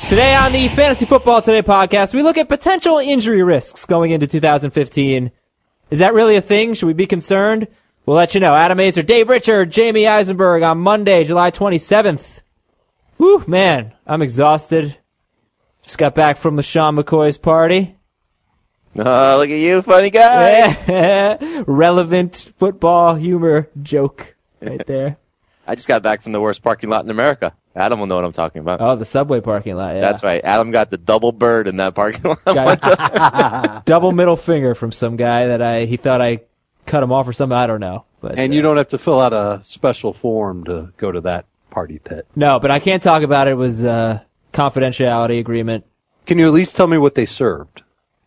Today on the Fantasy Football Today podcast, we look at potential injury risks going into 2015. Is that really a thing? Should we be concerned? We'll let you know. Adam Azer, Dave Richard, Jamie Eisenberg on Monday, July 27th. Whew, man, I'm exhausted. Just got back from LeSean McCoy's party. Oh, look at you, funny guy. Relevant football humor joke right there. I just got back from the worst parking lot in America. Adam will know what I'm talking about. Oh, the subway parking lot, yeah. That's right. Adam got the double bird in that parking lot. Double middle finger from some guy that he thought I cut him off or something. I don't know. But, and you don't have to fill out a special form to go to that party pit. No, but I can't talk about it. It was a confidentiality agreement. Can you at least tell me what they served?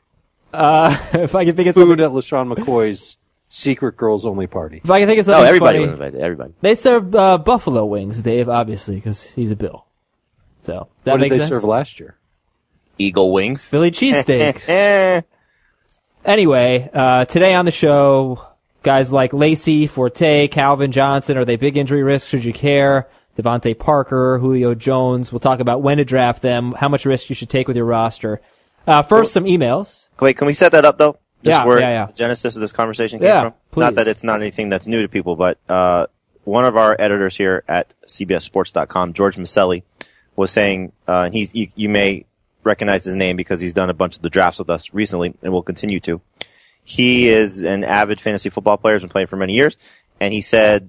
If I can think of food at LeSean McCoy's secret girls only party. If I can think of something everybody funny, was invited. Everybody. They serve buffalo wings, Dave, obviously, because he's a Bill. So that what did makes they sense? serve last year? Eagle wings. Philly cheesesteaks. Anyway, today on the show, guys like Lacy, Forte, Calvin Johnson, are they big injury risks? Should you care? Devontae Parker, Julio Jones. We'll talk about when to draft them, how much risk you should take with your roster. First, some emails. Wait, can we set that up, though? Just where yeah. the genesis of this conversation came from? Please. Not that it's not anything that's new to people, but one of our editors here at CBSSports.com, George Maselli, was saying, you may recognize his name because he's done a bunch of the drafts with us recently and will continue to. He is an avid fantasy football player, has been playing for many years, and he said,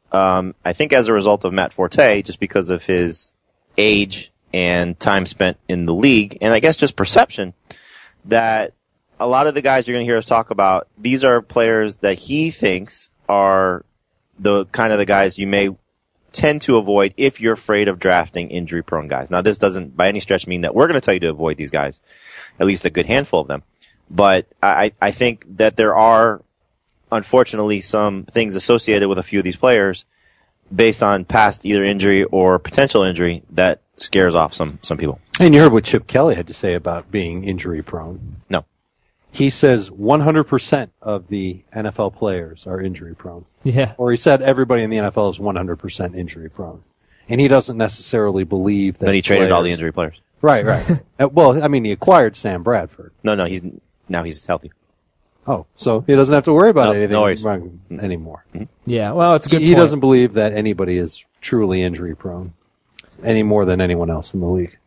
I think as a result of Matt Forte, just because of his age and time spent in the league, and I guess just perception, that a lot of the guys you're going to hear us talk about, these are players that he thinks are the kind of the guys you may tend to avoid if you're afraid of drafting injury-prone guys. Now, this doesn't by any stretch mean that we're going to tell you to avoid these guys, at least a good handful of them. But I think that there are, unfortunately, some things associated with a few of these players based on past either injury or potential injury that scares off some people. And you heard what Chip Kelly had to say about being injury-prone. No. He says 100% of the NFL players are injury-prone. Yeah. Or he said everybody in the NFL is 100% injury-prone. And he doesn't necessarily believe that. Then he traded all the injury players. Right. Well, I mean, he acquired Sam Bradford. No, now he's healthy. Oh, so he doesn't have to worry about anything wrong anymore. Mm-hmm. Yeah, well, it's a good He point. doesn't believe that anybody is truly injury-prone any more than anyone else in the league.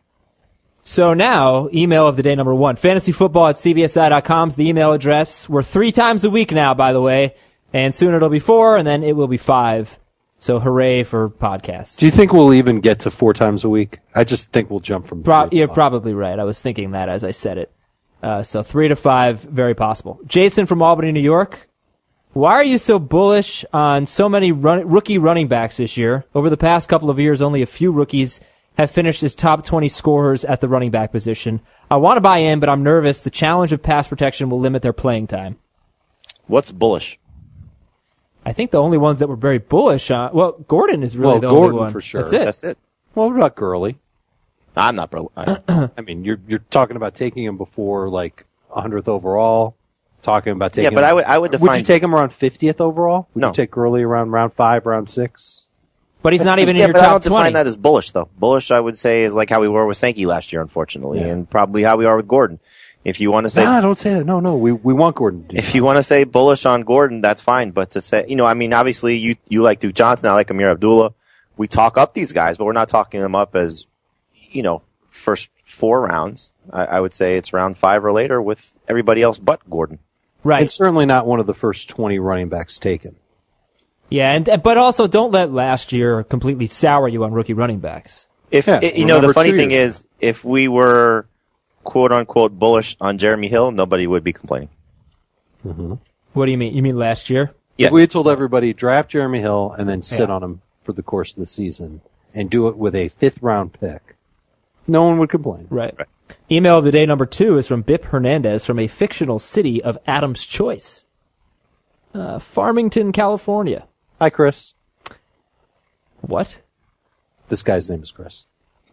So now, email of the day number 1. Fantasyfootball@cbsi.com is the email address. We're 3 times a week now, by the way. And soon it'll be 4, and then it will be 5. So hooray for podcasts. Do you think we'll even get to 4 times a week? I just think we'll jump from 3 to 5. You're probably right. I was thinking that as I said it. So 3 to 5, very possible. Jason from Albany, New York. Why are you so bullish on so many rookie running backs this year? Over the past couple of years, only a few rookies have finished as top 20 scorers at the running back position. I want to buy in, but I'm nervous. The challenge of pass protection will limit their playing time. What's bullish? I think the only ones that were very bullish on, Gordon is really the only Gordon one. for sure. That's it. Well, what about Gurley? I'm not bro. I mean, you're talking about taking him before like 100th overall. Talking about taking. Yeah, but I would define. Would you take him around 50th overall? Would No. you take Gurley around round 5, round 6? But he's not even in Yeah, your but I top don't 20. define that as bullish, though. Bullish, I would say, is like how we were with Sankey last year, unfortunately, Yeah. and probably how we are with Gordon. If you want to say, Nah, don't say that. No, we want Gordon to do if you want to say bullish on Gordon, that's fine. But to say, I mean, obviously you like Duke Johnson, I like Amir Abdullah. We talk up these guys, but we're not talking them up as, first 4 rounds. I would say it's round 5 or later with everybody else but Gordon. Right. It's certainly not one of the first 20 running backs taken. Yeah, but also don't let last year completely sour you on rookie running backs. Remember The funny 2 thing years is, if we were quote unquote bullish on Jeremy Hill, nobody would be complaining. Mm-hmm. What do you mean? You mean last year? Yes. If we had told everybody draft Jeremy Hill and then sit Yeah. on him for the course of the season and do it with a 5th round pick, no one would complain. Right. Email of the day number 2 is from Bip Hernandez from a fictional city of Adam's choice. Farmington, California. Hi, Chris. What? This guy's name is Chris.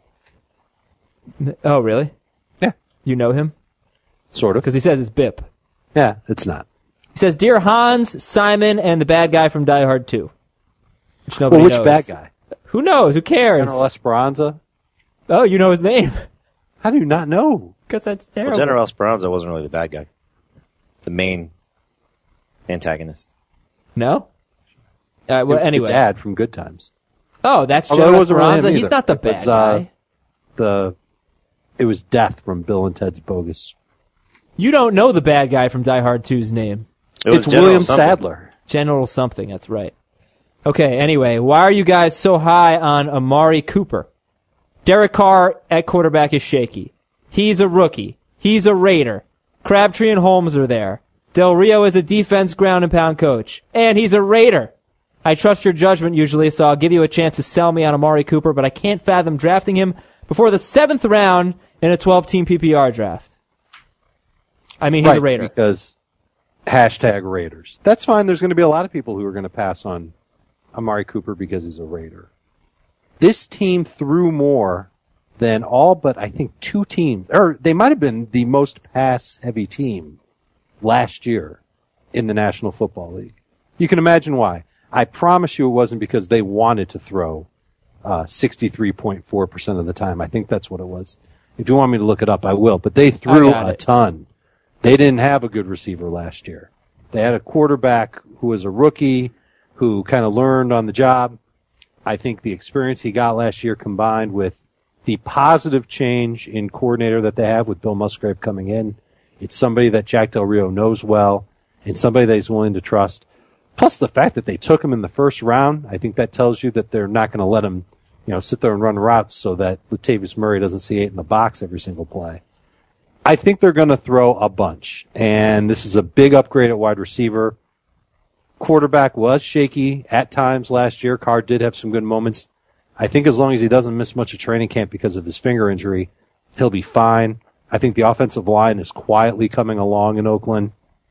Oh, really? Yeah. You know him? Sort of. Because he says it's Bip. Yeah, it's not. He says, Dear Hans, Simon, and the bad guy from Die Hard 2. Which nobody Which knows. bad guy? Who knows? Who cares? General Esperanza? Oh, you know his name. How do you not know? Because that's terrible. Well, General Esperanza wasn't really the bad guy. The main antagonist. No? Well, It was anyway. the dad from Good Times. Oh, that's Although it General wasn't really him Esperanza. He's either. not the It bad was, guy. It was Death from Bill and Ted's Bogus. You don't know the bad guy from Die Hard 2's name. It It's General William something. Sadler. General something, that's right. Okay, anyway, why are you guys so high on Amari Cooper? Derek Carr at quarterback is shaky. He's a rookie. He's a Raider. Crabtree and Holmes are there. Del Rio is a defense ground and pound coach. And he's a Raider. I trust your judgment usually, so I'll give you a chance to sell me on Amari Cooper, but I can't fathom drafting him before the 7th round in a 12-team PPR draft. I mean, he's a Raider. Because #Raiders. That's fine. There's going to be a lot of people who are going to pass on Amari Cooper because he's a Raider. This team threw more than all but, I think, 2 teams. Or they might have been the most pass-heavy team last year in the National Football League. You can imagine why. I promise you it wasn't because they wanted to throw 63.4% of the time. I think that's what it was. If you want me to look it up, I will. But they threw a ton. They didn't have a good receiver last year. They had a quarterback who was a rookie, who kind of learned on the job. I think the experience he got last year combined with the positive change in coordinator that they have with Bill Musgrave coming in, it's somebody that Jack Del Rio knows well and somebody that he's willing to trust. Plus the fact that they took him in the first round, I think that tells you that they're not going to let him, sit there and run routes so that Latavius Murray doesn't see 8 in the box every single play. I think they're going to throw a bunch, and this is a big upgrade at wide receiver. Quarterback was shaky at times last year. Carr did have some good moments. I think as long as he doesn't miss much of training camp because of his finger injury, he'll be fine. I think the offensive line is quietly coming along in Oakland.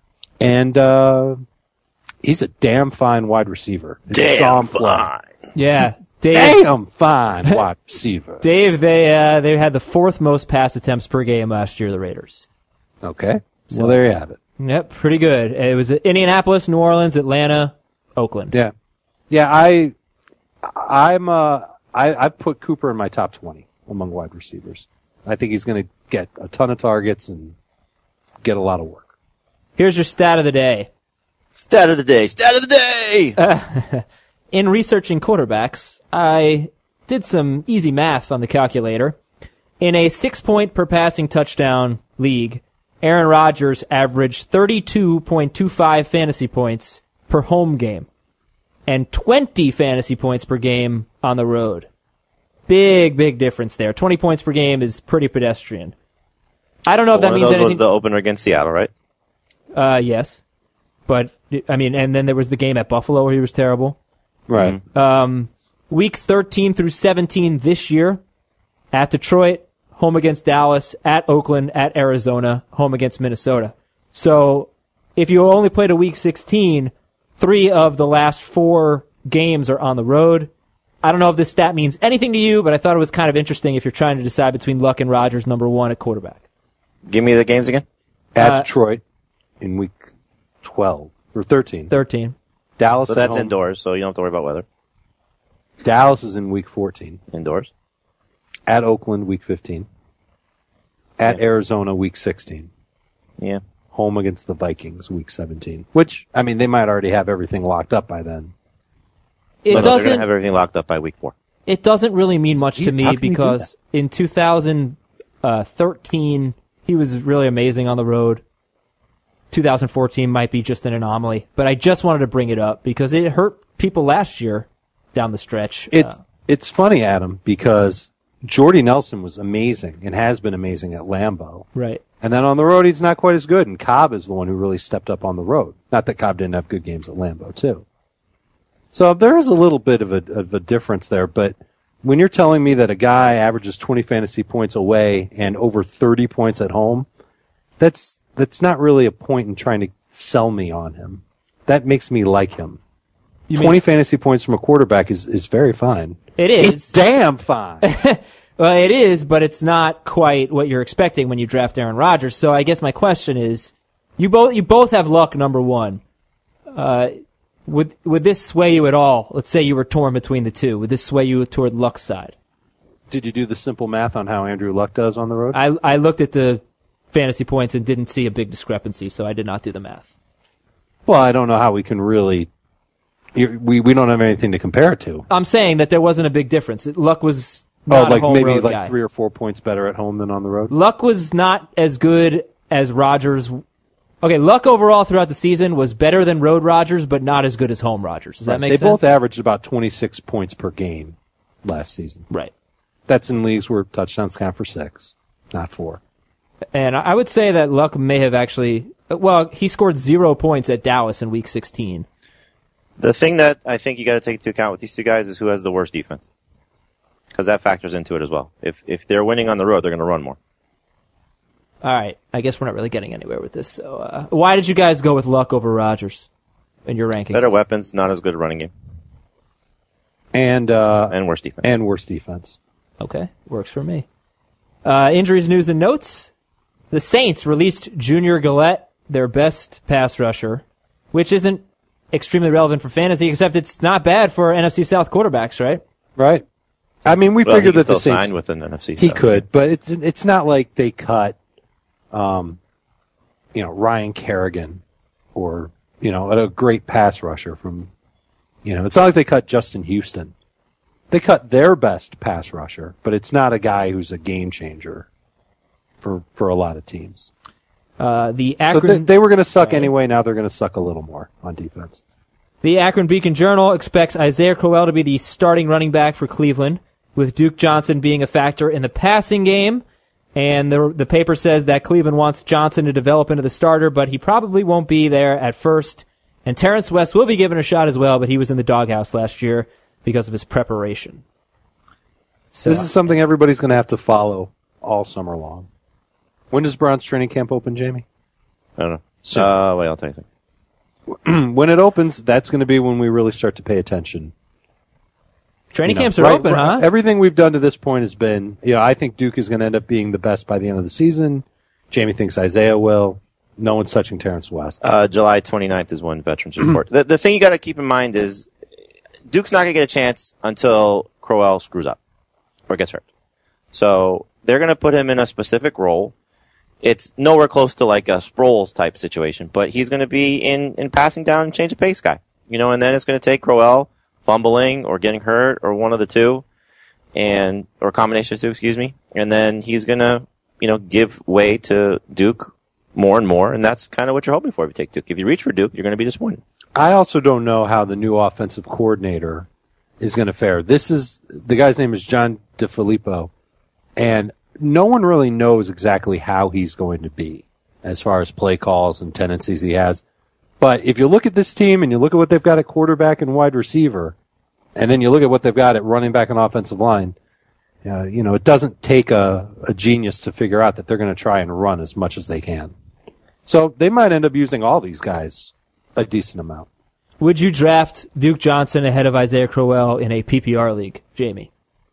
And he's a damn fine wide receiver. Damn fine. Yeah. Dave, damn fine wide receiver. Dave, they had the 4th most pass attempts per game last year, the Raiders. Okay. So there you have it. Yep, pretty good. It was Indianapolis, New Orleans, Atlanta, Oakland. Yeah. Yeah, I've put Cooper in my top 20 among wide receivers. I think he's going to get a ton of targets and get a lot of work. Here's your stat of the day. Stat of the day. In researching quarterbacks, I did some easy math on the calculator. In a 6-point per passing touchdown league, Aaron Rodgers averaged 32.25 fantasy points per home game and 20 fantasy points per game on the road. Big difference there. 20 points per game is pretty pedestrian. I don't know if that means anything. One of those was the opener against Seattle, right? Yes. But, and then there was the game at Buffalo where he was terrible. Right. Weeks 13 through 17 this year, at Detroit, home against Dallas, at Oakland, at Arizona, home against Minnesota. So if you only played a week 16, 3 of the last 4 games are on the road. I don't know if this stat means anything to you, but I thought it was kind of interesting if you're trying to decide between Luck and Rodgers, number 1 at quarterback. Give me the games again. At Detroit in week 12 or 13. 13. Dallas. So that's indoors, so you don't have to worry about weather. Dallas is in week 14. Indoors. At Oakland, week 15. At Arizona, week 16. Yeah. Home against the Vikings, week 17. Which, they might already have everything locked up by then. They're going to have everything locked up by week 4. It doesn't really mean much to me because in 2013, he was really amazing on the road. 2014 might be just an anomaly, but I just wanted to bring it up because it hurt people last year down the stretch. It's funny, Adam, because Jordy Nelson was amazing and has been amazing at Lambeau. Right. And then on the road, he's not quite as good, and Cobb is the one who really stepped up on the road. Not that Cobb didn't have good games at Lambeau, too. So there is a little bit of a difference there, but when you're telling me that a guy averages 20 fantasy points away and over 30 points at home, that's not really a point in trying to sell me on him. That makes me like him. 20 fantasy points from a quarterback is very fine. It is. It's damn fine. Well, it is, but it's not quite what you're expecting when you draft Aaron Rodgers. So I guess my question is, you both have Luck number 1. Would this sway you at all? Let's say you were torn between the two. Would this sway you toward Luck's side? Did you do the simple math on how Andrew Luck does on the road? I looked at the fantasy points and didn't see a big discrepancy, so I did not do the math. Well, I don't know how we can really. We don't have anything to compare it to. I'm saying that there wasn't a big difference. Luck was not like a home maybe road like guy. 3 or 4 points better at home than on the road. Luck was not as good as Rodgers. Okay, Luck overall throughout the season was better than road Rodgers, but not as good as home Rodgers. Does that make sense? They both averaged about 26 points per game last season. Right. That's in leagues where touchdowns count for 6, not 4. And I would say that Luck may have actually. Well, he scored 0 points at Dallas in Week 16. The thing that I think you got to take into account with these two guys is who has the worst defense, because that factors into it as well. If they're winning on the road, they're going to run more. All right, I guess we're not really getting anywhere with this. So, why did you guys go with Luck over Rodgers in your rankings? Better weapons, not as good a running game, and worse defense. And worse defense. Okay, works for me. Injuries, news, and notes. The Saints released Junior Gillette, their best pass rusher, which isn't extremely relevant for fantasy, except it's not bad for NFC South quarterbacks, right? Right. I mean, we Well, figured he that could the still Saints sign with an NFC. he South. could, but it's not like they cut, Ryan Kerrigan or a great pass rusher from, it's not like they cut Justin Houston. They cut their best pass rusher, but it's not a guy who's a game changer for a lot of teams. The Akron, So they were going to suck anyway. Now they're going to suck a little more on defense. The Akron Beacon Journal expects Isaiah Crowell to be the starting running back for Cleveland, with Duke Johnson being a factor in the passing game. And the paper says that Cleveland wants Johnson to develop into the starter, but he probably won't be there at first. And Terrence West will be given a shot as well, but he was in the doghouse last year because of his preparation. So This is something everybody's going to have to follow all summer long. When does Browns training camp open, Jamie? I don't know. So- Wait, I'll tell you something. When it opens, that's going to be when we really start to pay attention. Training camps are open, huh? Everything we've done to this point has been, I think Duke is going to end up being the best by the end of the season. Jamie thinks Isaiah will. No one's touching Terrence West. July 29th is when veterans report. The thing you got to keep in mind is Duke's not going to get a chance until Crowell screws up or gets hurt. So they're going to put him in a specific role. It's nowhere close to like a Sproles type situation, but he's going to be in passing down and change of pace guy. And then it's going to take Crowell fumbling or getting hurt or one of the two, or a combination of two, excuse me. And then he's going to, give way to Duke more and more. And that's kind of what you're hoping for if you take Duke. If you reach for Duke, you're going to be disappointed. I also don't know how the new offensive coordinator is going to fare. The guy's name is John DeFilippo, and no one really knows exactly how he's going to be as far as play calls and tendencies he has. But if you look at this team and you look at what they've got at quarterback and wide receiver, and then you look at what they've got at running back and offensive line, it doesn't take a genius to figure out that they're going to try and run as much as they can. So they might end up using all these guys a decent amount. Would you draft Duke Johnson ahead of Isaiah Crowell in a PPR league, Jamie?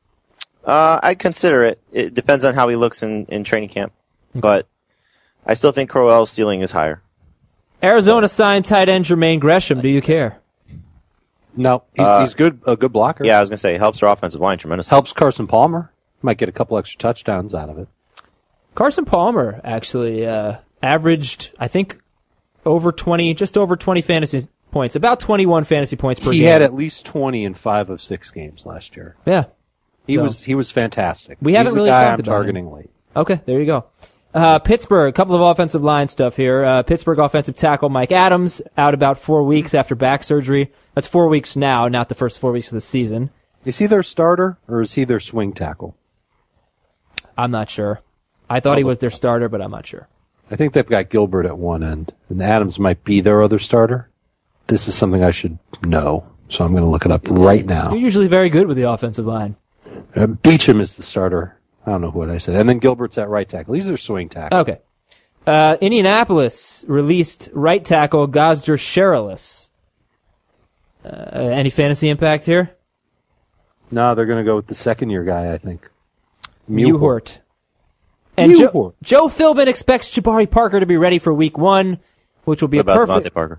I'd consider it. It depends on how he looks in training camp. But I still think Crowell's ceiling is higher. Arizona signed tight end Jermaine Gresham. Do you care? No, he's good. A good blocker. Yeah, I was going to say, it helps their offensive line tremendously. Helps Carson Palmer. Might get a couple extra touchdowns out of it. Carson Palmer actually averaged, I think, just over 20 fantasy points, about 21 fantasy points per game. He had at least 20 in 5 of 6 games last year. Yeah. He was fantastic. We haven't He's really the guy talked I'm about targeting him. late. Okay, there you go. Pittsburgh, a couple of offensive line stuff here. Pittsburgh offensive tackle Mike Adams out about 4 weeks after back surgery. That's 4 weeks now, not the first 4 weeks of the season. Is he their starter or is he their swing tackle? I'm not sure. I thought he was their starter, but I'm not sure. I think they've got Gilbert at one end, and Adams might be their other starter. This is something I should know, so I'm going to look it up right now. You're usually very good with the offensive line. Beecham is the starter. I don't know what I said. And then Gilbert's at right tackle. He's their swing tackle. Okay. Indianapolis released right tackle Gosder Sherilis. Any fantasy impact here? No, they're going to go with the second-year guy, I think. Mewhort. And Joe Philbin expects Jabari Parker to be ready for Week 1, which will be What about Devontae Parker?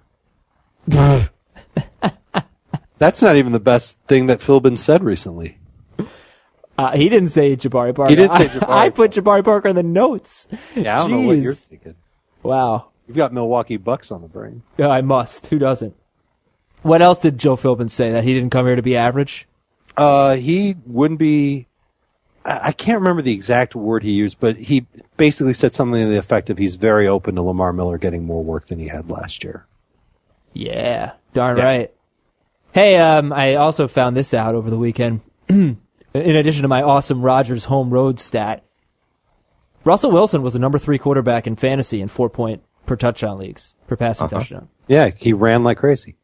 That's not even the best thing that Philbin said recently. He didn't say Jabari Parker. He did say Jabari I put Jabari Parker in the notes. Yeah, I don't know what you're thinking. Wow. You've got Milwaukee Bucks on the brain. Yeah, I must. Who doesn't? What else did Joe Philbin say? That he didn't come here to be average? He wouldn't be... I can't remember the exact word he used, but he basically said something to the effect of he's very open to Lamar Miller getting more work than he had last year. Yeah, darn right. Hey, I also found this out over the weekend. In addition to my awesome Rodgers home road stat, Russell Wilson was the number 3 quarterback in fantasy in 4-point per touchdown leagues, per passing touchdown. Yeah, he ran like crazy.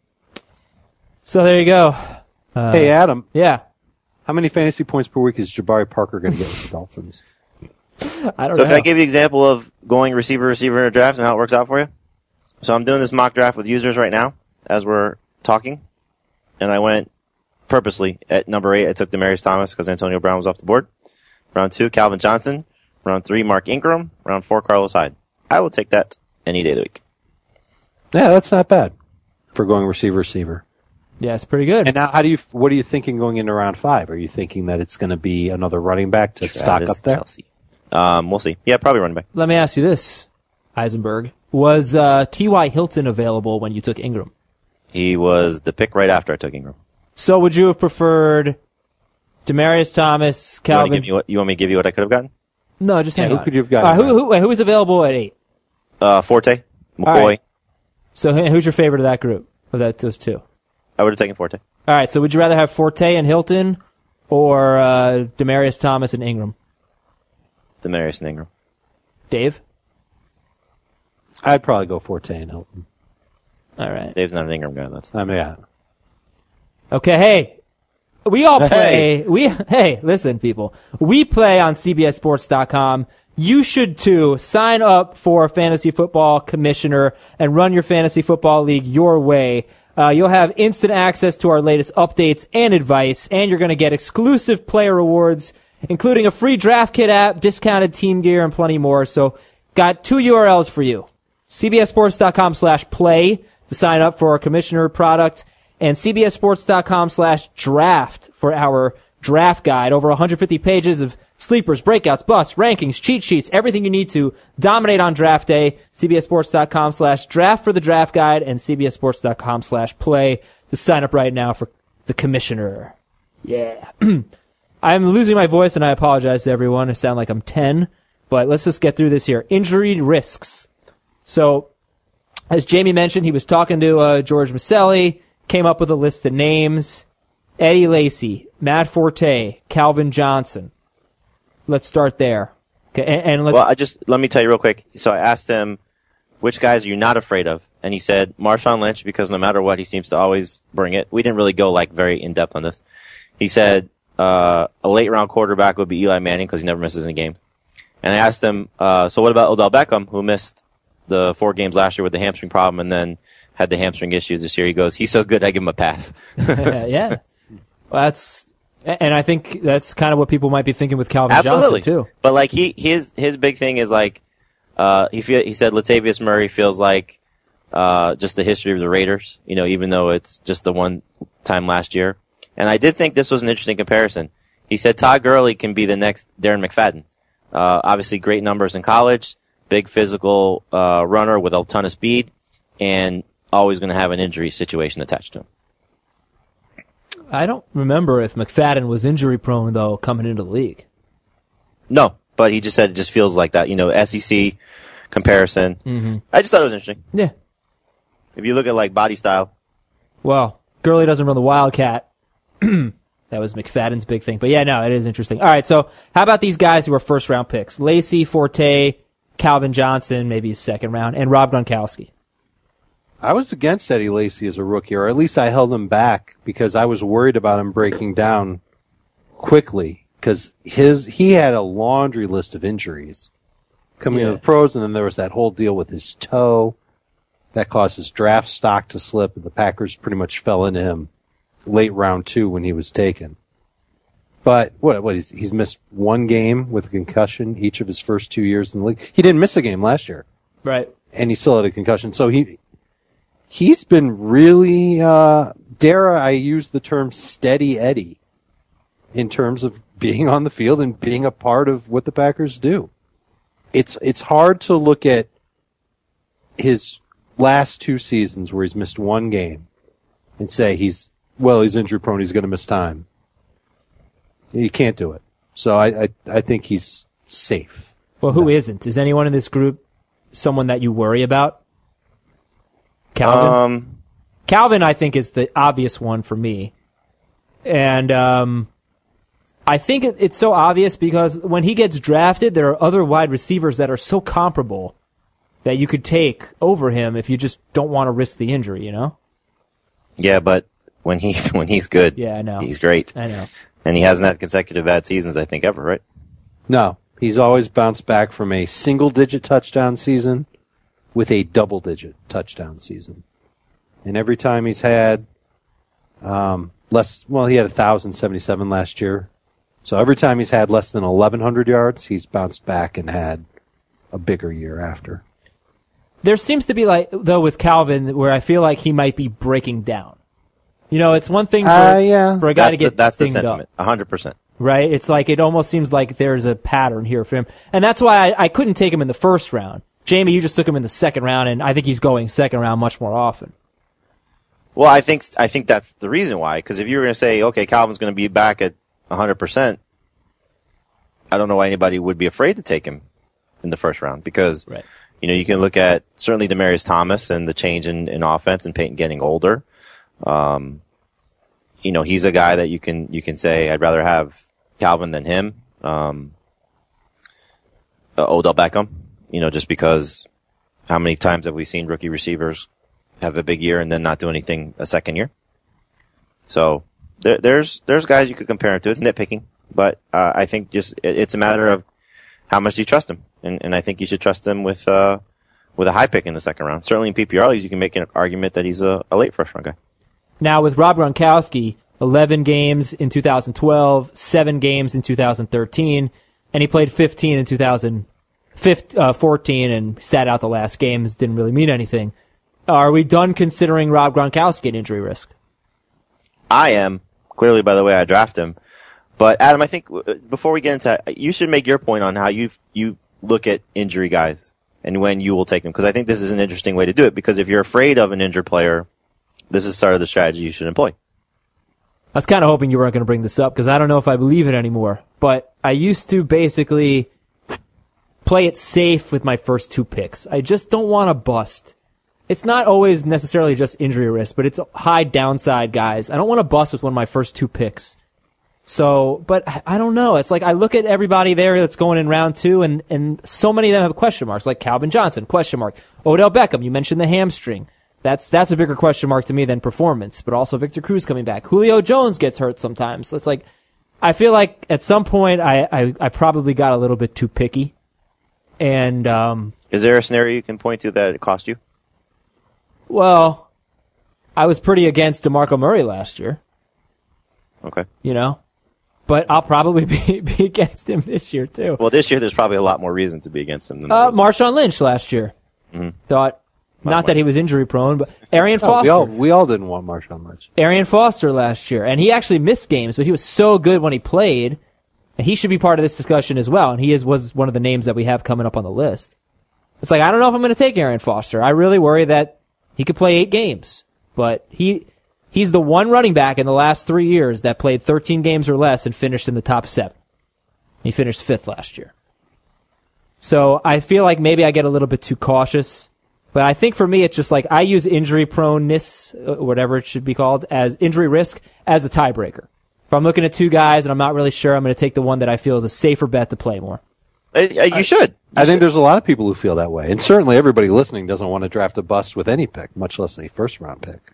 So there you go. Hey, Adam. Yeah. How many fantasy points per week is Jabari Parker going to get with the Dolphins? I don't So know. can I give you an example of going receiver in a draft and how it works out for you? So I'm doing this mock draft with users right now as we're talking. And I went purposely at number 8. I took Demaryius Thomas because Antonio Brown was off the board. Round 2, Calvin Johnson. Round 3, Mark Ingram. Round 4, Carlos Hyde. I will take that any day of the week. Yeah, that's not bad for going receiver. Yeah, it's pretty good. And now, what are you thinking going into round 5? Are you thinking that it's going to be another running back to stock up there? Kelce. We'll see. Yeah, probably running back. Let me ask you this, Eisenberg. Was T.Y. Hilton available when you took Ingram? He was the pick right after I took Ingram. So would you have preferred Demaryius Thomas, Calvin? You want me to give you what I could have gotten? No, just hang on. Who could you have gotten? Who was available at 8? Forte, McCoy. All right. So who's your favorite of that group? Of those two? I would have taken Forte. All right. So would you rather have Forte and Hilton, or Demaryius Thomas and Ingram? Demaryius and Ingram. Dave? I'd probably go Forte and Hilton. All right. Dave's not an Ingram guy. That's Yeah. Okay. Hey, we all play. Hey, listen, people. We play on CBSSports.com. You should too. Sign up for Fantasy Football Commissioner and run your fantasy football league your way. You'll have instant access to our latest updates and advice, and you're going to get exclusive player rewards, including a free draft kit app, discounted team gear, and plenty more. So, got 2 URLs for you. CBSSports.com/play to sign up for our Commissioner product, and CBSSports.com/draft for our draft guide. Over 150 pages of sleepers, breakouts, busts, rankings, cheat sheets, everything you need to dominate on draft day. CBSSports.com/draft for the draft guide, and CBSSports.com/play to sign up right now for the Commissioner. Yeah. I'm losing my voice, and I apologize to everyone. I sound like I'm 10, but let's just get through this here. Injury risks. So, as Jamie mentioned, he was talking to George Maselli, came up with a list of names. Eddie Lacy, Matt Forte, Calvin Johnson. Let's start there. Okay, and let's... let me tell you real quick. So I asked him, which guys are you not afraid of? And he said, Marshawn Lynch, because no matter what, he seems to always bring it. We didn't really go very in depth on this. He said, a late round quarterback would be Eli Manning because he never misses any game. And I asked him, so what about Odell Beckham, who missed the 4 games last year with the hamstring problem and then had the hamstring issues this year? He goes, he's so good, I give him a pass. Yeah. Well, and I think that's kind of what people might be thinking with Calvin Absolutely. Johnson too. But his big thing is he said Latavius Murray feels like just the history of the Raiders, even though it's just the one time last year. And I did think this was an interesting comparison. He said Todd Gurley can be the next Darren McFadden. Obviously great numbers in college, big physical runner with a ton of speed, and always going to have an injury situation attached to him. I don't remember if McFadden was injury prone though coming into the league. No, but he just said it just feels like that. SEC comparison. Mm-hmm. I just thought it was interesting. Yeah. If you look at body style. Well, Gurley doesn't run the Wildcat. That was McFadden's big thing. But yeah, no, it is interesting. All right, so how about these guys who are first round picks? Lacy, Forte, Calvin Johnson, maybe his second round, and Rob Gronkowski. I was against Eddie Lacy as a rookie, or at least I held him back because I was worried about him breaking down quickly because he had a laundry list of injuries coming into the pros, and then there was that whole deal with his toe that caused his draft stock to slip, and the Packers pretty much fell into him late round 2 when he was taken. But he's missed 1 game with a concussion each of his first 2 years in the league. He didn't miss a game last year. Right. And he still had a concussion. So he's been really, dare I use the term steady Eddie in terms of being on the field and being a part of what the Packers do. It's hard to look at his last 2 seasons where he's missed 1 game and say he's injury prone, he's going to miss time. You can't do it. So I think he's safe. Well, who isn't? Is anyone in this group someone that you worry about? Calvin? Calvin, I think, is the obvious one for me. And I think it's so obvious because when he gets drafted, there are other wide receivers that are so comparable that you could take over him if you just don't want to risk the injury, you know? Yeah, but when he's good, yeah, I know. He's great. I know. And he hasn't had consecutive bad seasons, I think, ever, right? No. He's always bounced back from a single-digit touchdown season with a double-digit touchdown season. And every time he's had he had 1,077 last year. So every time he's had less than 1,100 yards, he's bounced back and had a bigger year after. There seems to be, though, with Calvin, where I feel like he might be breaking down. You know, it's one thing for a guy to get that's the dinged sentiment, up. 100%. Right? It's like, it almost seems like there's a pattern here for him. And that's why I couldn't take him in the first round. Jamie, you just took him in the second round, and I think he's going second round much more often. Well, I think that's the reason why. Because if you were going to say, okay, Calvin's going to be back at 100%, I don't know why anybody would be afraid to take him in the first round. Because, right. You know, you can look at certainly Demaryius Thomas and the change in offense and Peyton getting older. You know, he's a guy that you can say, I'd rather have Calvin than him. Odell Beckham, you know, just because how many times have we seen rookie receivers have a big year and then not do anything a second year? So there's guys you could compare him to. It's nitpicking, but I think just it's a matter of how much do you trust him, and I think you should trust him with a high pick in the second round. Certainly in PPR leagues, you can make an argument that he's a late first round guy. Now with Rob Gronkowski, 11 games in 2012, 7 games in 2013, and he played 15 in 2014 and sat out the last games. Didn't really mean anything. Are we done considering Rob Gronkowski an injury risk? I am, clearly by the way I draft him. But Adam, I think before we get into that, you should make your point on how you look at injury guys and when you will take them. Because I think this is an interesting way to do it. Because if you're afraid of an injured player, this is sort of the strategy you should employ. I was kind of hoping you weren't going to bring this up because I don't know if I believe it anymore. But I used to basically play it safe with my first 2 picks. I just don't want to bust. It's not always necessarily just injury risk, but it's high downside guys. I don't want to bust with one of my first 2 picks. So, but I don't know. It's like I look at everybody there that's going in round 2, and so many of them have question marks, like Calvin Johnson, question mark. Odell Beckham, you mentioned the hamstring. That's a bigger question mark to me than performance, but also Victor Cruz coming back. Julio Jones gets hurt sometimes. So it's like, I feel like at some point I probably got a little bit too picky. And, is there a scenario you can point to that it cost you? Well, I was pretty against DeMarco Murray last year. Okay. You know? But I'll probably be against him this year, too. Well, this year there's probably a lot more reason to be against him than Marshawn Lynch last year. Mm-hmm. Thought, not that he was injury prone, but Arian Foster. We all didn't want Marshawn Lynch. Arian Foster last year. And he actually missed games, but he was so good when he played. And he should be part of this discussion as well. And he was one of the names that we have coming up on the list. It's like, I don't know if I'm going to take Arian Foster. I really worry that he could play 8 games. But he's the one running back in the last 3 years that played 13 games or less and finished in the top 7. He finished 5th last year. So I feel like maybe I get a little bit too cautious. But I think for me, it's just like I use injury proneness, whatever it should be called, as injury risk as a tiebreaker. If I'm looking at 2 guys and I'm not really sure, I'm going to take the one that I feel is a safer bet to play more. You should. I think there's a lot of people who feel that way. And certainly everybody listening doesn't want to draft a bust with any pick, much less a first-round pick.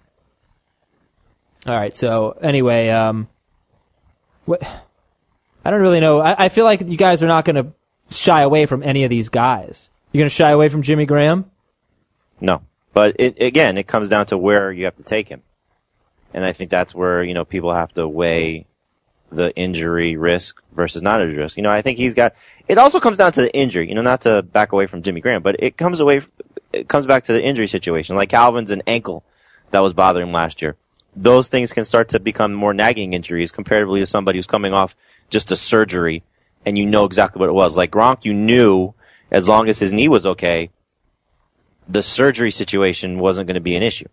All right, so anyway, what? I don't really know. I feel like you guys are not going to shy away from any of these guys. You're going to shy away from Jimmy Graham? No. But it comes down to where you have to take him. And I think that's where, you know, people have to weigh the injury risk versus not injury risk. You know, I think it also comes down to the injury, you know, not to back away from Jimmy Graham, but it comes back to the injury situation. Like Calvin's an ankle that was bothering him last year. those things can start to become more nagging injuries comparatively to somebody who's coming off just a surgery and you know exactly what it was. Like Gronk, you knew as long as his knee was okay, the surgery situation wasn't going to be an issue.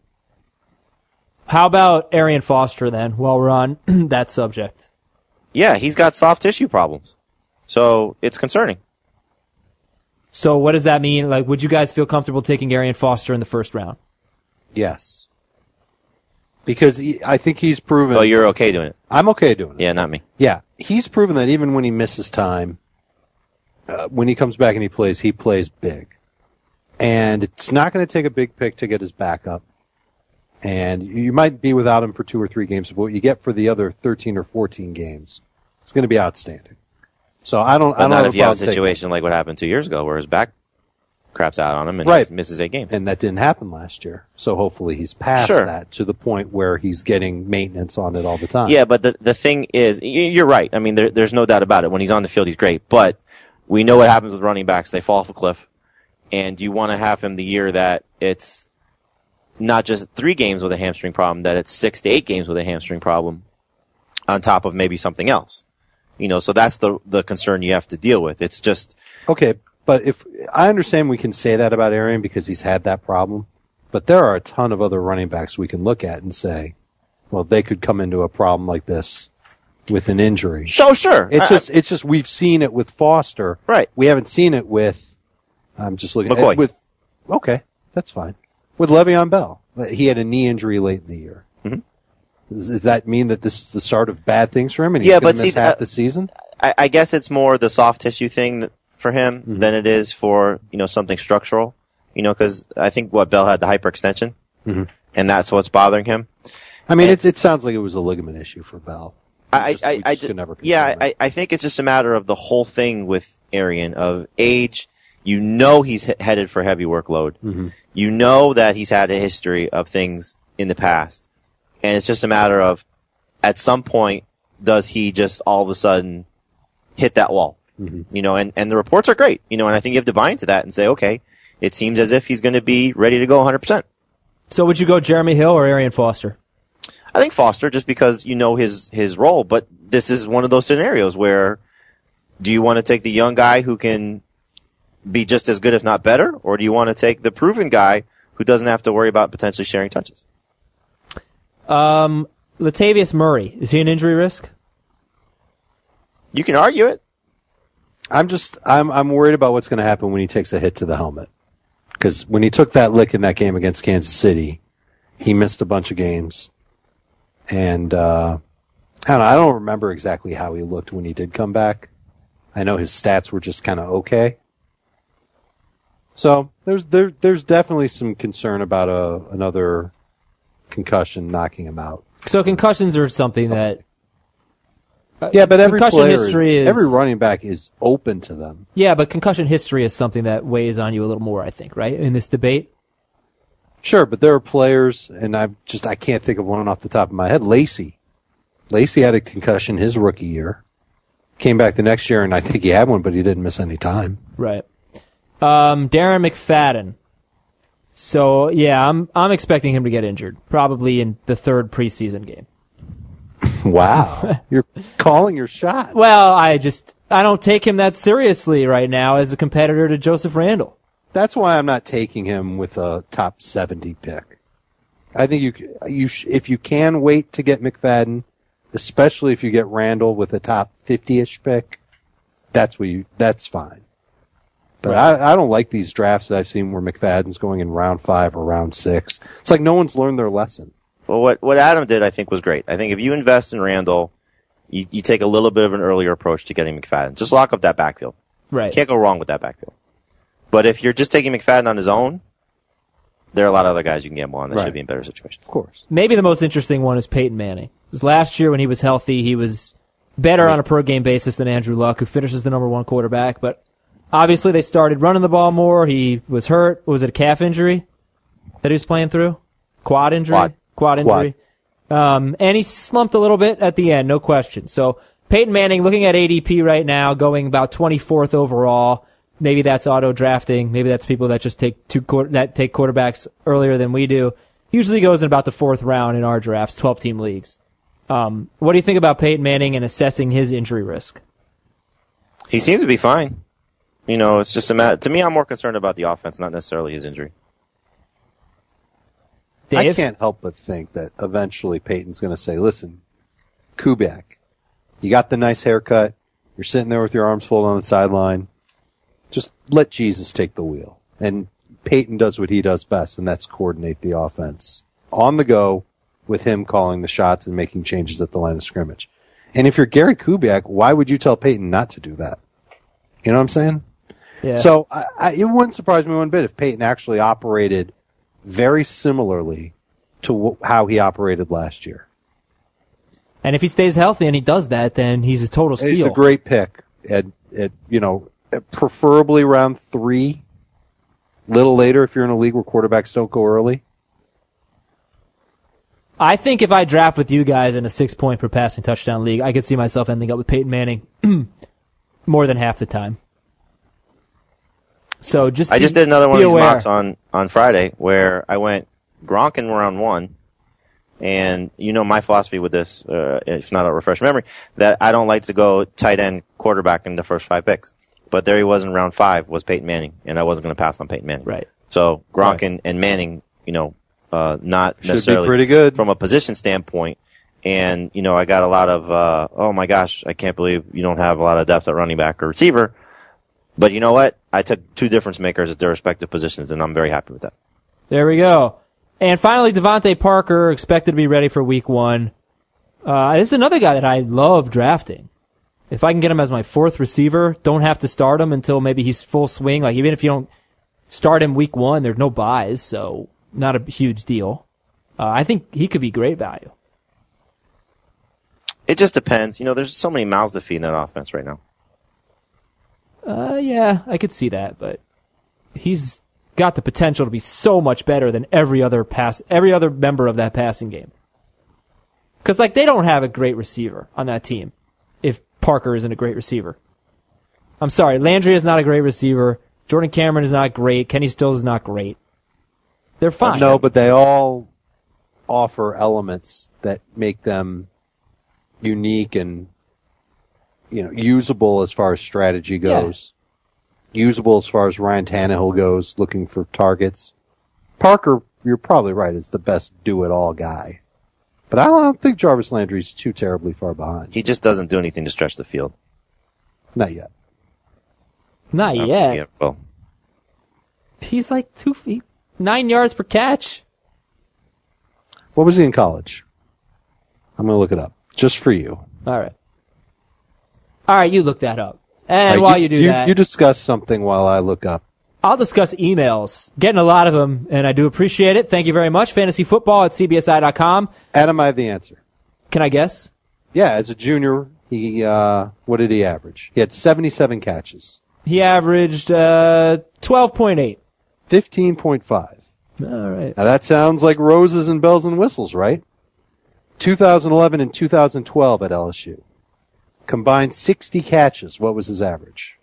How about Arian Foster then, while we're on that subject? Yeah, he's got soft tissue problems. So it's concerning. So what does that mean? Like, would you guys feel comfortable taking Arian Foster in the first round? Yes. Because I think he's proven... Oh, you're okay doing it? I'm okay doing it. Yeah, not me. Yeah. He's proven that even when he misses time, when he comes back and he plays big. And it's not going to take a big pick to get his back up. And you might be without him for 2 or 3 games, but what you get for the other 13 or 14 games, it's going to be outstanding. So I don't not if you have a situation like what happened 2 years ago where his back craps out on him and he misses 8 games. And that didn't happen last year. So hopefully he's past that to the point where he's getting maintenance on it all the time. Yeah, but the thing is, you're right. I mean, there's no doubt about it. When he's on the field, he's great. But we know what happens with running backs. They fall off a cliff. And you want to have him the year that it's not just 3 games with a hamstring problem, that it's 6 to 8 games with a hamstring problem on top of maybe something else. You know, so that's the concern you have to deal with. It's just... Okay, but if I understand we can say that about Arian because he's had that problem, but there are a ton of other running backs we can look at and say, well, they could come into a problem like this with an injury. So sure. It's just we've seen it with Foster. Right. We haven't seen it with... I'm just looking McCoy. at okay, that's fine. With Le'Veon Bell. He had a knee injury late in the year. Mm-hmm. Does that mean that this is the start of bad things for him and he's going to miss half the season? I guess it's more the soft tissue thing for him than it is for, something structural. Because I think Bell had the hyperextension, and that's what's bothering him. I mean, it sounds like it was a ligament issue for Bell. I think it's just a matter of the whole thing with Arian of age. He's headed for heavy workload. Mm-hmm. You know that he's had a history of things in the past. And it's just a matter of, at some point, does he just all of a sudden hit that wall? Mm-hmm. And the reports are great. And I think you have to buy into that and say, okay, it seems as if he's going to be ready to go 100%. So would you go Jeremy Hill or Arian Foster? I think Foster, just because his role, but this is one of those scenarios where do you want to take the young guy who can be just as good, if not better, or do you want to take the proven guy who doesn't have to worry about potentially sharing touches? Latavius Murray, is he an injury risk? You can argue it. I'm worried about what's going to happen when he takes a hit to the helmet. Because when he took that lick in that game against Kansas City, he missed a bunch of games. And, I don't remember exactly how he looked when he did come back. I know his stats were just kind of okay. So there's definitely some concern about another concussion knocking him out. So concussions are something that but every every running back is open to them. Yeah, but concussion history is something that weighs on you a little more, I think, right? In this debate. Sure, but there are players, and I can't think of one off the top of my head. Lacey had a concussion his rookie year. Came back the next year, and I think he had one, but he didn't miss any time. Right. Darren McFadden. So yeah, I'm expecting him to get injured, probably in the 3rd preseason game. Wow, you're calling your shot. Well, I don't take him that seriously right now as a competitor to Joseph Randle. That's why I'm not taking him with a top 70 pick. I think if you can wait to get McFadden, especially if you get Randle with a top 50-ish pick, that's fine. But I don't like these drafts that I've seen where McFadden's going in round 5 or round 6. It's like no one's learned their lesson. Well, what Adam did, I think, was great. I think if you invest in Randle, you take a little bit of an earlier approach to getting McFadden. Just lock up that backfield. Right. You can't go wrong with that backfield. But if you're just taking McFadden on his own, there are a lot of other guys you can gamble on that should be in better situations. Of course. Maybe the most interesting one is Peyton Manning. Because last year when he was healthy, he was better on a per-game basis than Andrew Luck, who finishes the number 1 quarterback. But obviously they started running the ball more. He was hurt. Was it a calf injury that he was playing through? Quad injury? Quad injury. And he slumped a little bit at the end, no question. So Peyton Manning, looking at ADP right now, going about 24th overall. Maybe that's auto drafting. Maybe that's people that just take quarterbacks earlier than we do. Usually goes in about the 4th round in our drafts, 12-team leagues. What do you think about Peyton Manning and assessing his injury risk? He seems to be fine. It's just a matter. To me, I'm more concerned about the offense, not necessarily his injury. Dave? I can't help but think that eventually Peyton's going to say, listen, Kubiak, you got the nice haircut. You're sitting there with your arms folded on the sideline. Just let Jesus take the wheel. And Peyton does what he does best, and that's coordinate the offense on the go with him calling the shots and making changes at the line of scrimmage. And if you're Gary Kubiak, why would you tell Peyton not to do that? You know what I'm saying? Yeah. So it wouldn't surprise me one bit if Peyton actually operated very similarly to how he operated last year. And if he stays healthy and he does that, then he's a total steal. He's a great pick at preferably round 3. Little later if you're in a league where quarterbacks don't go early. I think if I draft with you guys in a 6-point per passing touchdown league, I could see myself ending up with Peyton Manning more than half the time. So I just did another one of these mocks on Friday where I went Gronk in round 1. And my philosophy with this, if not a refresh memory, that I don't like to go tight end quarterback in the first 5 picks. But there he was in round 5, was Peyton Manning, and I wasn't going to pass on Peyton Manning. Right. So Gronk and Manning, not should necessarily be pretty good from a position standpoint. And I got a lot of, oh my gosh, I can't believe you don't have a lot of depth at running back or receiver. But you know what? I took 2 difference makers at their respective positions, and I'm very happy with that. There we go. And finally, Devontae Parker, expected to be ready for week 1. This is another guy that I love drafting. If I can get him as my 4th receiver, don't have to start him until maybe he's full swing. Like, even if you don't start him week 1, there's no buys, so not a huge deal. I think he could be great value. It just depends. There's so many mouths to feed in that offense right now. Yeah, I could see that, but he's got the potential to be so much better than every other member of that passing game. Because, they don't have a great receiver on that team if Parker isn't a great receiver. I'm sorry, Landry is not a great receiver. Jordan Cameron is not great. Kenny Stills is not great. They're fine. No, but they all offer elements that make them unique and usable as far as strategy goes. Yeah. Usable as far as Ryan Tannehill goes, looking for targets. Parker, you're probably right, is the best do-it-all guy. But I don't think Jarvis Landry's too terribly far behind. He just doesn't do anything to stretch the field. Not yet. Not yet. Yeah, well. He's 2 feet, 9 yards per catch. What was he in college? I'm going to look it up. Just for you. All right, you look that up. And while you do that... You discuss something while I look up. I'll discuss emails. Getting a lot of them, and I do appreciate it. Thank you very much. FantasyFootball@cbsi.com. Adam, I have the answer. Can I guess? Yeah, as a junior, what did he average? He had 77 catches. He averaged 12.8. 15.5. All right. Now that sounds like roses and bells and whistles, right? 2011 and 2012 at LSU. Combined 60 catches. What was his average?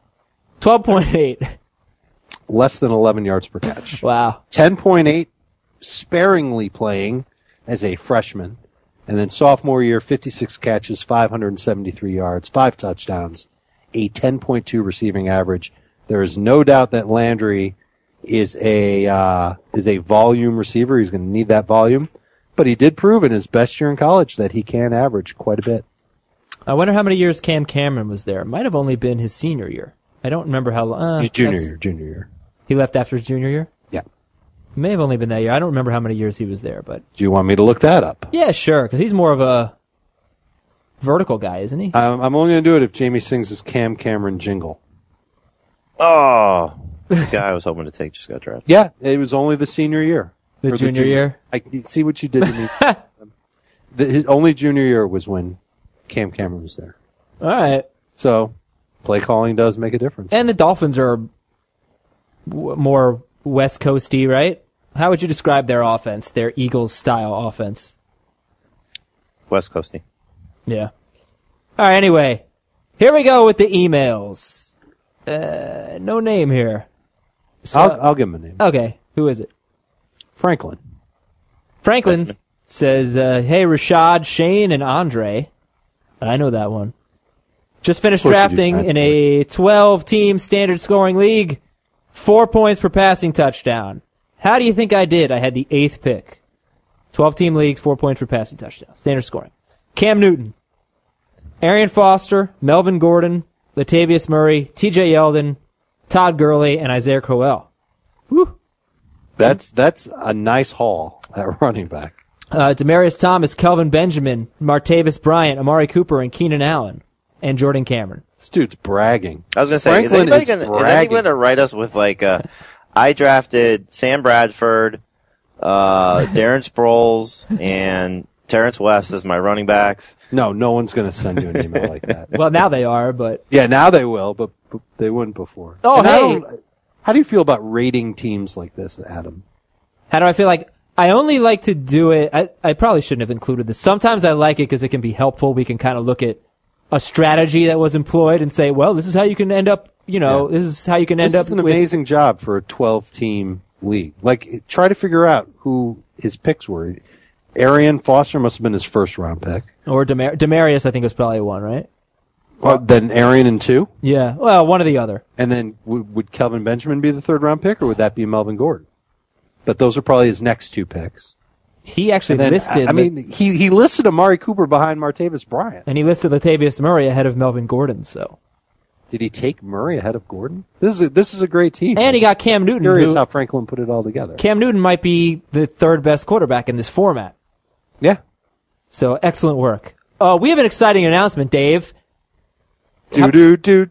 12.8. Less than 11 yards per catch. Wow. 10.8 sparingly playing as a freshman. And then sophomore year, 56 catches, 573 yards, 5 touchdowns, a 10.2 receiving average. There is no doubt that Landry is a volume receiver. He's going to need that volume. But he did prove in his best year in college that he can average quite a bit. I wonder how many years Cam Cameron was there. It might have only been his senior year. I don't remember how long. Junior year. He left after his junior year? Yeah. It may have only been that year. I don't remember how many years he was there, but... Do you want me to look that up? Yeah, sure, because he's more of a vertical guy, isn't he? I'm only going to do it if Jamie sings his Cam Cameron jingle. Oh, the guy I was hoping to take just got drafted. Yeah, it was only the senior year. The junior year? I see what you did to me. His only junior year was when Cam Cameron was there. All right. So, play calling does make a difference. And the Dolphins are more West Coasty, right? How would you describe their offense, their Eagles-style offense? West Coasty. Yeah. All right, anyway. Here we go with the emails. No name here. So, I'll give him a name. Okay. Who is it? Franklin. Franklin says, hey, Rashad, Shane, and Andre. I know that one. Just finished drafting in a 12-team standard scoring league. 4 points per passing touchdown. How do you think I did? I had the 8th pick. 12-team league, 4 points per passing touchdown. Standard scoring. Cam Newton. Arian Foster, Melvin Gordon, Latavius Murray, TJ Yeldon, Todd Gurley, and Isaiah Crowell. Woo. That's a nice haul at running back. Demaryius Thomas, Kelvin Benjamin, Martavis Bryant, Amari Cooper, and Keenan Allen, and Jordan Cameron. This dude's bragging. I was going to say, is anybody going to write us with like, I drafted Sam Bradford, Darren Sproles, and Terrence West as my running backs? No one's going to send you an email like that. Well, now they are, but... Yeah, now they will, but they wouldn't before. Oh, and hey! How do you feel about rating teams like this, Adam? How do I feel like... I only like to do it... I probably shouldn't have included this. Sometimes I like it because it can be helpful. We can kind of look at a strategy that was employed and say, well, this is how you can end up, this is how you can end up with... This is an amazing job for a 12-team league. Like, try to figure out who his picks were. Arian Foster must have been his first-round pick. Or Demaryius, I think, was probably one, right? Well, then Arian in 2? Yeah, well, one or the other. And then would Kelvin Benjamin be the third-round pick, or would that be Melvin Gordon? But those are probably his next 2 picks. He actually listed... he listed Amari Cooper behind Martavis Bryant. And he listed Latavius Murray ahead of Melvin Gordon, so... Did he take Murray ahead of Gordon? This is a great team. And he got Cam Newton. Curious how Franklin put it all together. Cam Newton might be the 3rd best quarterback in this format. Yeah. So, excellent work. We have an exciting announcement, Dave. Do.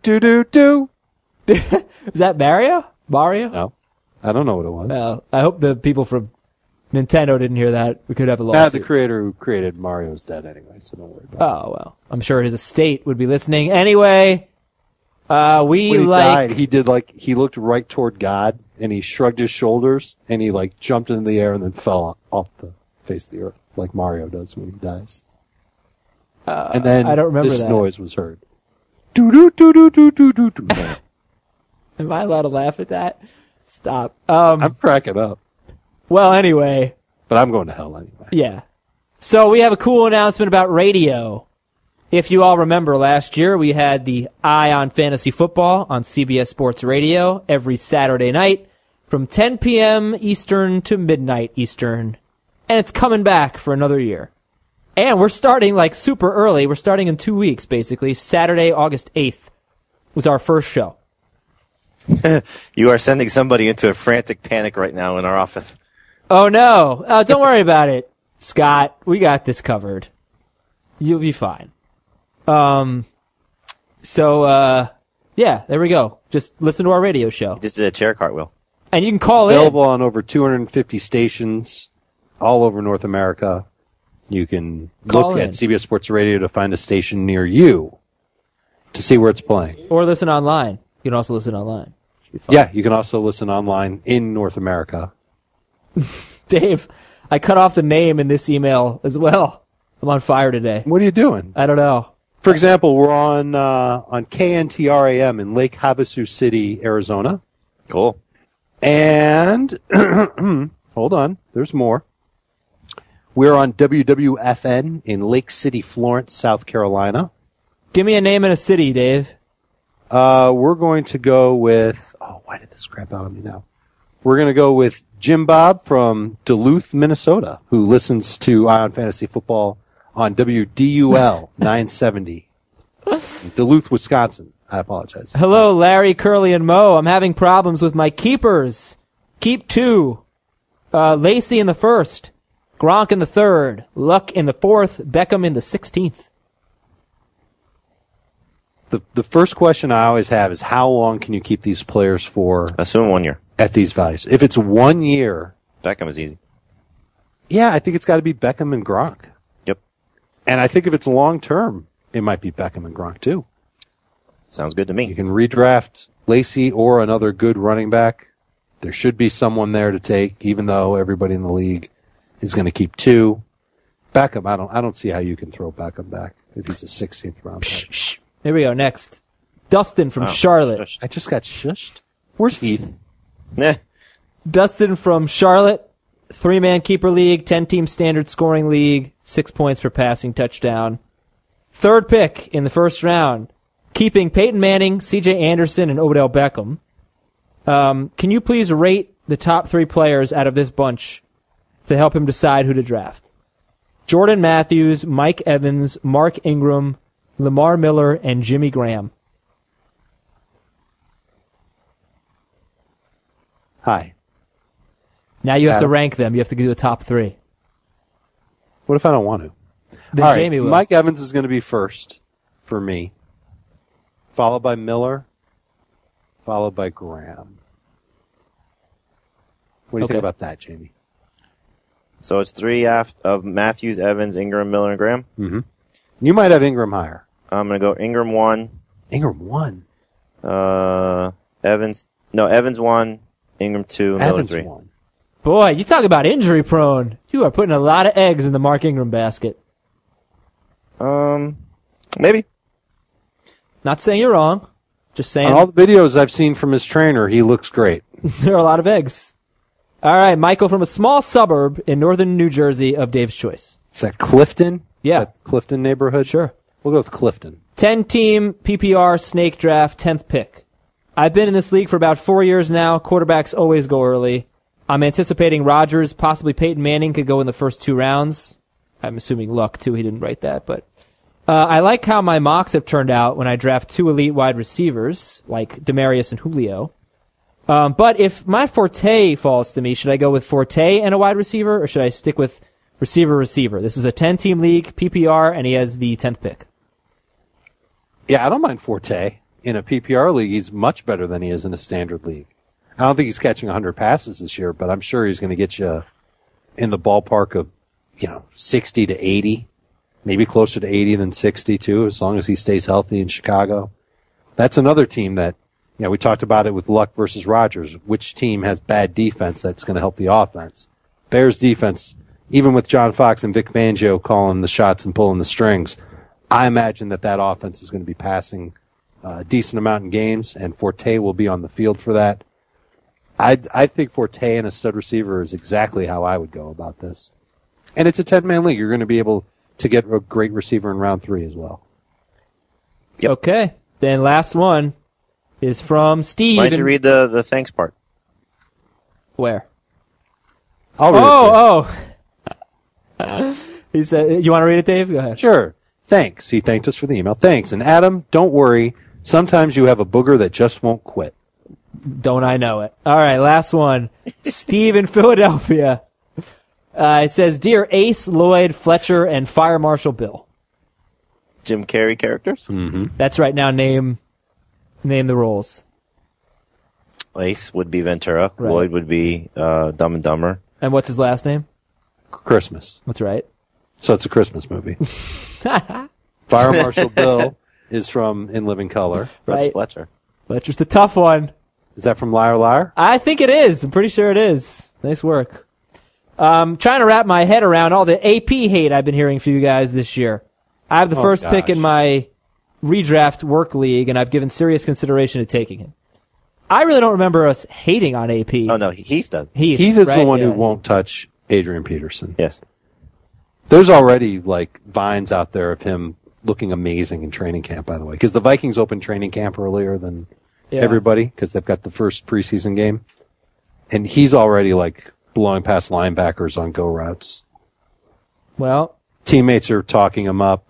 Is that Mario? No. I don't know what it was. I hope the people from Nintendo didn't hear that. We could have a lawsuit. The creator who created Mario's dead anyway, so don't worry about it. Oh, well. I'm sure his estate would be listening. Anyway, when he died, he looked right toward God, and he shrugged his shoulders, and he jumped into the air and then fell off the face of the earth, like Mario does when he dies. And then I don't remember this that. noise was heard. Do. Am I allowed to laugh at that? Stop. I'm cracking up. Well, anyway. But I'm going to hell anyway. Yeah. So we have a cool announcement about radio. If you all remember last year, we had the Eye on Fantasy Football on CBS Sports Radio every Saturday night from 10 p.m. Eastern to midnight Eastern. And it's coming back for another year. And we're starting super early. We're starting in 2 weeks, basically. Saturday, August 8th was our first show. You are sending somebody into a frantic panic right now in our office. Oh, no. Don't worry about it, Scott. We got this covered. You'll be fine. Yeah, there we go. Just listen to our radio show. Just did a chair cartwheel. And you can call in. Available on over 250 stations all over North America. You can look at CBS Sports Radio to find a station near you to see where it's playing. Or listen online. You can also listen online. Yeah, you can also listen online in North America. Dave, I cut off the name in this email as well. I'm on fire today. What are you doing? I don't know. For example, we're on KNTRAM in Lake Havasu City, Arizona. Cool. And hold on, there's more. We're on WWFN in Lake City, Florence, South Carolina. Give me a name and a city, Dave. We're going to go with... Oh, why did this crap out of me now? We're going to go with Jim Bob from Duluth, Minnesota, who listens to Eye on Fantasy Football on WDUL 970. Duluth, Wisconsin. I apologize. Hello, Larry, Curly, and Mo. I'm having problems with my keepers. Keep 2. Lacey in the 1st. Gronk in the 3rd. Luck in the 4th. Beckham in the 16th. The first question I always have is how long can you keep these players for? Assume 1 year. At these values. If it's 1 year. Beckham is easy. Yeah, I think it's got to be Beckham and Gronk. Yep. And I think if it's long term, it might be Beckham and Gronk too. Sounds good to me. You can redraft Lacey or another good running back. There should be someone there to take, even though everybody in the league is going to keep 2. Beckham, I don't see how you can throw Beckham back if he's a 16th round pick. Shh. Here we go. Next. Dustin from Charlotte. I just got shushed. Where's Heath? Nah. Dustin from Charlotte. 3-man keeper league, 10-team standard scoring league, 6 points per passing touchdown. Third pick in the first round, keeping Peyton Manning, C.J. Anderson, and Odell Beckham. Can you please rate the top 3 players out of this bunch to help him decide who to draft? Jordan Matthews, Mike Evans, Mark Ingram, Lamar Miller, and Jimmy Graham. Hi. Now you have to rank them. You have to do the top 3. What if I don't want to? Then All right, Jamie will. Mike Evans is going to be first for me, followed by Miller, followed by Graham. What do you think about that, Jamie? So it's 3 of Matthews, Evans, Ingram, Miller, and Graham? Mm-hmm. You might have Ingram higher. I'm going to go Ingram 1. Ingram 1? Evans 1, Ingram 2, Miller 3. 1. Boy, you talk about injury prone. You are putting a lot of eggs in the Mark Ingram basket. Maybe. Not saying you're wrong. Just saying. On all the videos I've seen from his trainer, he looks great. There are a lot of eggs. All right, Michael from a small suburb in northern New Jersey of Dave's choice. Is that Clifton? Yeah. Is that Clifton neighborhood? Sure. We'll go with Clifton. 10-team PPR snake draft, 10th pick. I've been in this league for about 4 years now. Quarterbacks always go early. I'm anticipating Rodgers, possibly Peyton Manning could go in the first 2 rounds. I'm assuming Luck, too. He didn't write that. But I like how my mocks have turned out when I draft 2 elite wide receivers, like Demaryius and Julio. But if my Forte falls to me, should I go with Forte and a wide receiver, or should I stick with receiver? This is a 10-team league, PPR, and he has the 10th pick. Yeah, I don't mind Forte. In a PPR league, he's much better than he is in a standard league. I don't think he's catching 100 passes this year, but I'm sure he's going to get you in the ballpark of, 60 to 80, maybe closer to 80 than 60 too, as long as he stays healthy in Chicago. That's another team that, we talked about it with Luck versus Rodgers. Which team has bad defense that's going to help the offense? Bears defense, even with John Fox and Vic Fangio calling the shots and pulling the strings, I imagine that offense is going to be passing a decent amount in games, and Forte will be on the field for that. I think Forte and a stud receiver is exactly how I would go about this. And it's a 10-man league. You're going to be able to get a great receiver in round 3 as well. Yep. Okay. Then last one is from Steve. Why don't you read the thanks part? Where? I'll read it. Oh. He said, you want to read it, Dave? Go ahead. Sure. Thanks. He thanked us for the email. Thanks. And Adam, don't worry. Sometimes you have a booger that just won't quit. Don't I know it? All right, last one. Steve in Philadelphia. It says, Dear Ace, Lloyd, Fletcher, and Fire Marshal Bill. Jim Carrey characters? Mm-hmm. That's right. Now name the roles. Ace would be Ventura. Right. Lloyd would be Dumb and Dumber. And what's his last name? Christmas. That's right. So it's a Christmas movie. Fire Marshal Bill is from In Living Color. That's Right. Fletcher. Fletcher's the tough one. Is that from Liar Liar? I think it is. I'm pretty sure it is. Nice work. Trying to wrap my head around all the AP hate I've been hearing for you guys this year. I have the first pick in my redraft work league, and I've given serious consideration to taking him. I really don't remember us hating on AP. Oh, no, Heath does. Heath Heath is right? the one Yeah. who won't touch Adrian Peterson. Yes. There's already vines out there of him looking amazing in training camp, by the way, because the Vikings opened training camp earlier than everybody because they've got the first preseason game, and he's already blowing past linebackers on go routes. Well, Teammates are talking him up.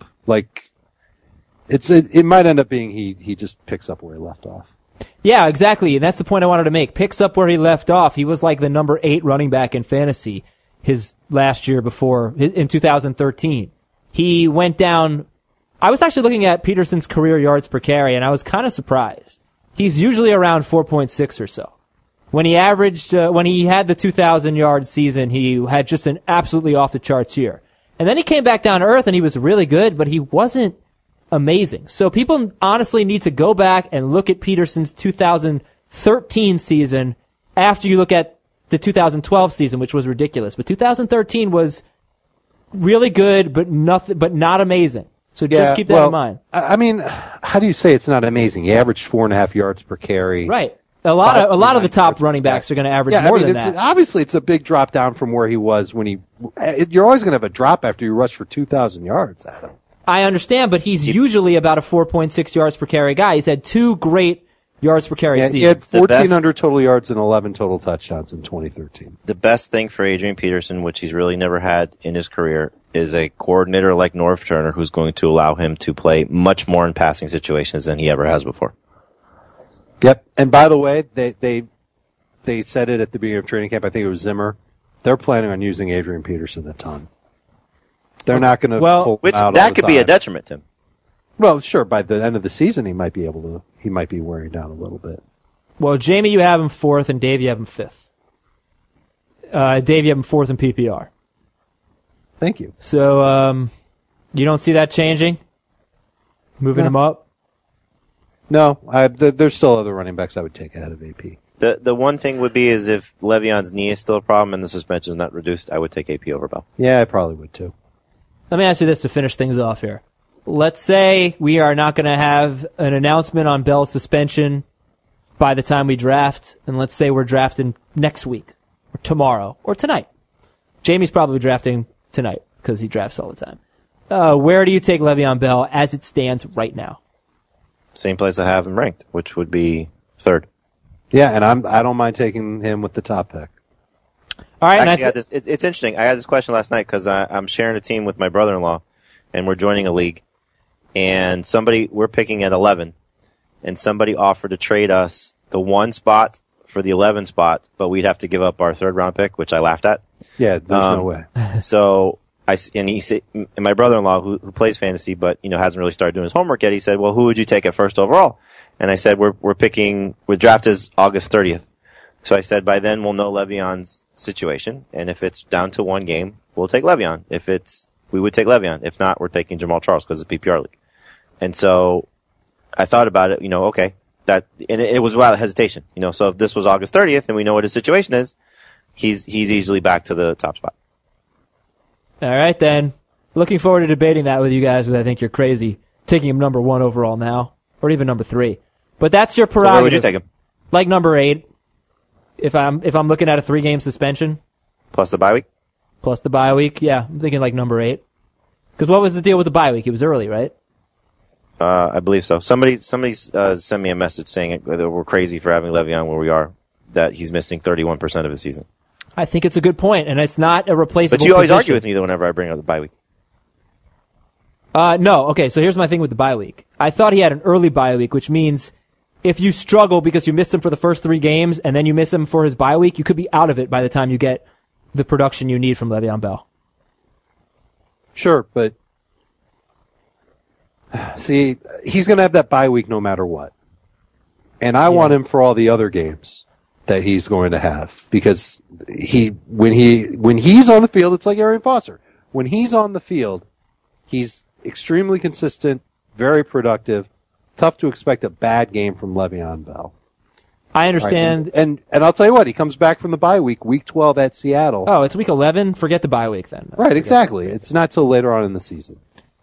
It might end up being he just picks up where he left off. yeah, exactly. And that's the point I wanted to make. Picks up where he left off. He was like the number 8 running back in fantasy his last year before, in 2013. He went down. I was actually looking at Peterson's career yards per carry, and I was kind of surprised. He's usually around 4.6 or so. When he averaged, when he had the 2,000-yard season, he had just an absolutely off-the-charts year. And then he came back down to earth, and he was really good, but he wasn't amazing. So people honestly need to go back and look at Peterson's 2013 season after you look at the 2012 season, which was ridiculous. But 2013 was really good, but not amazing. So just keep that in mind. I mean, how do you say it's not amazing? He averaged 4.5 yards per carry. Right. A lot of the top running backs are going to average more than that. Obviously, it's a big drop down from where he was when you're always going to have a drop after you rush for 2,000 yards, Adam. I understand, but he's usually about a 4.6 yards per carry guy. He's had 2 great yards per carry seasons. He had 1,400 total yards and 11 total touchdowns in 2013. The best thing for Adrian Peterson, which he's really never had in his career, is a coordinator like Norv Turner who's going to allow him to play much more in passing situations than he ever has before. Yep. And by the way, they said it at the beginning of training camp. I think it was Zimmer. They're planning on using Adrian Peterson a ton. They're not going to pull him out that could be a detriment to him. Well, sure. By the end of the season, he might be wearing down a little bit. Well, Jamie, you have him 4th, and Dave, you have him 5th. Dave, you have him 4th in PPR. Thank you. So, you don't see that changing? Moving him up? No, there's still other running backs I would take ahead of AP. The one thing would be is if Le'Veon's knee is still a problem and the suspension is not reduced, I would take AP over Bell. Yeah, I probably would too. Let me ask you this to finish things off here. Let's say we are not going to have an announcement on Bell's suspension by the time we draft, and let's say we're drafting next week, or tomorrow, or tonight. Jamie's probably drafting tonight because he drafts all the time. Where do you take Le'Veon Bell as it stands right now? Same place I have him ranked, which would be 3rd. Yeah, and I don't mind taking him with the top pick. All right. Actually, it's interesting. I had this question last night because I'm sharing a team with my brother-in-law, and we're joining a league. And we're picking at 11, and somebody offered to trade us the 1 spot for the 11 spot, but we'd have to give up our 3rd round pick, which I laughed at. Yeah, there's no way. So and my brother-in-law who plays fantasy, but hasn't really started doing his homework yet. He said, "Well, who would you take at 1st overall?" And I said, "We're picking. The draft is August 30th." So I said, by then we'll know Le'Veon's situation, and if it's down to 1 game, we'll take Le'Veon. We would take Le'Veon. If not, we're taking Jamal Charles because it's a PPR league. And so I thought about it. Okay, and it was without hesitation. So if this was August 30th and we know what his situation is, he's easily back to the top spot. All right, then. Looking forward to debating that with you guys, because I think you're crazy taking him number 1 overall now, or even number 3. But that's your prerogative. So where would you take him? Like number 8, if I'm looking at a 3-game suspension. Plus the bye week? Plus the bye week, yeah. I'm thinking like number 8. Because what was the deal with the bye week? It was early, right? I believe so. Somebody sent me a message saying that we're crazy for having Le'Veon where we are, that he's missing 31% of his season. I think it's a good point, and it's not a replaceable But you always position. argue with me, though, whenever I bring up the bye week. No. Okay, so here's my thing with the bye week. I thought he had an early bye week, which means if you struggle because you missed him for the first 3 games and then you miss him for his bye week, you could be out of it by the time you get the production you need from Le'Veon Bell. Sure, but see, he's going to have that bye week no matter what. And I want him for all the other games that he's going to have, because when he's on the field, it's like Arian Foster. When he's on the field, he's extremely consistent, very productive. Tough to expect a bad game from Le'Veon Bell. I understand. Right, and I'll tell you what, he comes back from the bye week 12 at Seattle. Oh, it's week 11? Forget the bye week then. Right, exactly. It's not till later on in the season.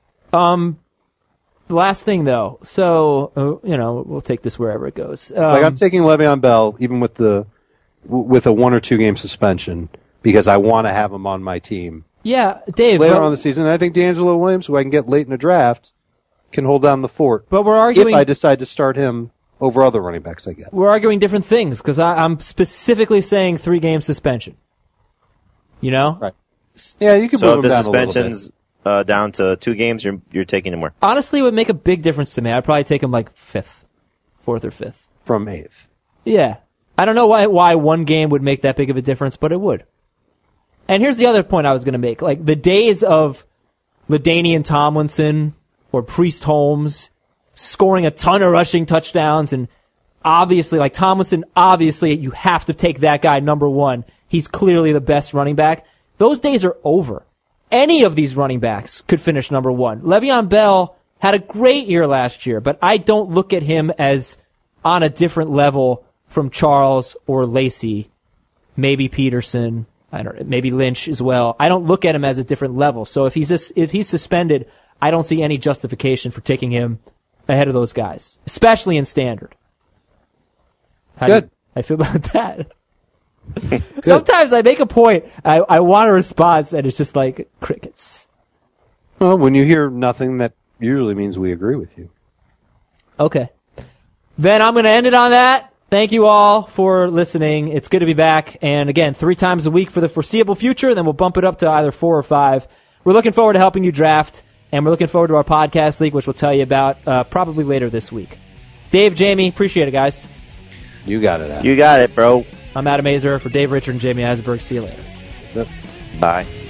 The last thing, though, so, we'll take this wherever it goes. I'm taking Le'Veon Bell, even with a 1 or 2 game suspension, because I want to have him on my team. Yeah, Dave. Later on in the season, I think D'Angelo Williams, who I can get late in the draft, can hold down the fort. But we're arguing. If I decide to start him over other running backs I get. We're arguing different things, because I'm specifically saying 3-game suspension. Right. Yeah, you can move him down a little bit. So if the suspension's down to 2 games, you're taking him where? Honestly, it would make a big difference to me. I'd probably take him like 5th, 4th or 5th. From 8th. Yeah. I don't know why 1 game would make that big of a difference, but it would. And here's the other point I was going to make. Like, the days of LaDainian Tomlinson or Priest Holmes scoring a ton of rushing touchdowns, and obviously, like Tomlinson, obviously you have to take that guy number 1. He's clearly the best running back. Those days are over. Any of these running backs could finish number 1. Le'Veon Bell had a great year last year, but I don't look at him as on a different level from Charles or Lacy, maybe Peterson, maybe Lynch as well. I don't look at him as a different level. So if he's suspended, I don't see any justification for taking him ahead of those guys, especially in standard. Good. I feel about that. Sometimes I make a point, I want a response, and it's just like crickets. Well, when you hear nothing, that usually means we agree with you. Okay. Then I'm going to end it on that. Thank you all for listening. It's good to be back. And again, 3 times a week for the foreseeable future. Then we'll bump it up to either 4 or 5. We're looking forward to helping you draft. And we're looking forward to our podcast league, which we'll tell you about probably later this week. Dave, Jamie, appreciate it, guys. You got it, Adam. You got it, bro. I'm Adam Azer for Dave Richard and Jamie Eisberg. See you later. Yep. Bye.